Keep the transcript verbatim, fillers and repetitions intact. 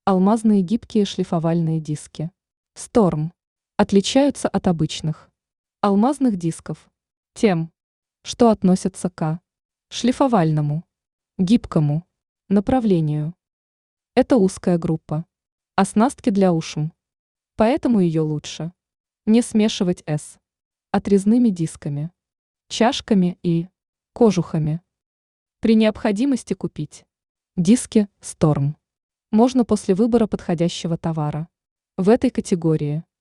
Алмазные гибкие шлифовальные диски. Storm. Отличаются от обычных алмазных дисков тем, что относятся к шлифовальному, гибкому направлению. Это узкая группа оснастки для ушм, поэтому ее лучше не смешивать с отрезными дисками, чашками и кожухами. При необходимости купить диски Storm можно после выбора подходящего товара в этой категории.